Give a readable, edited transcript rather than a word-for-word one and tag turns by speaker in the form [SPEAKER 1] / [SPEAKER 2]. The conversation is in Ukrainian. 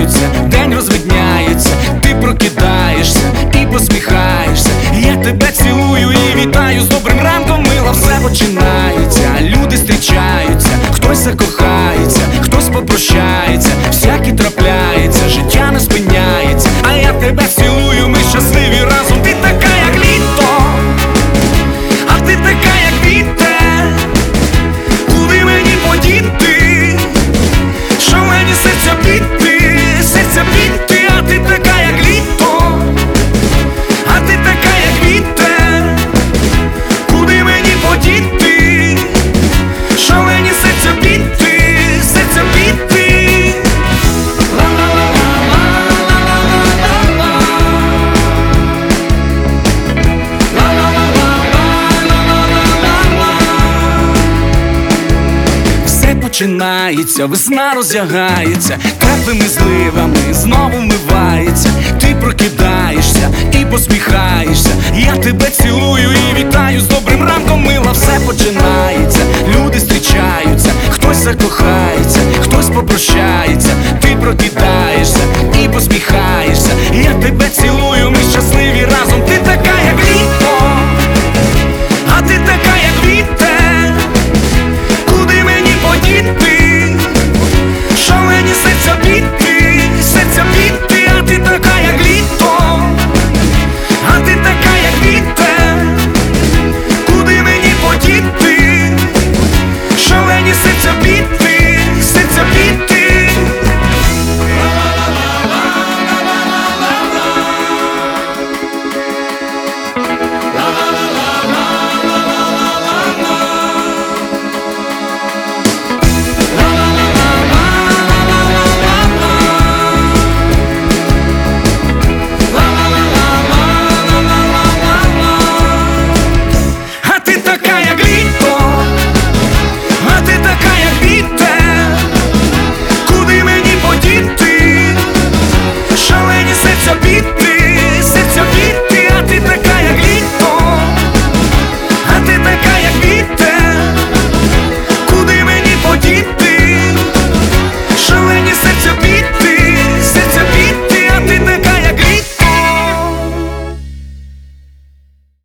[SPEAKER 1] змінюються, день розвидняється, ти прокидаєшся і посміхаєшся. Я тебе цілую і вітаю з добрим ранком, мила. Все починається, люди зустрічаються, хтось закохається, хтось попрощається, всякі трапляється, життя не спиняється. А я тебе цілую, ми щасливі разом. Ти така, як літо, а ти така, як вітер. Куди мені подіти, що мені серця бити, а ти така, як літо, а ти така, як вітер. Куди мені подіти, що мені серця бити, починається, весна роздягається, теплими зливами знову вмивається. Ти прокидаєшся і посміхаєшся. Я тебе цілую і вітаю з добрим ранком, мила. Все починається, люди зустрічаються, хтось закохається, хтось попрощається.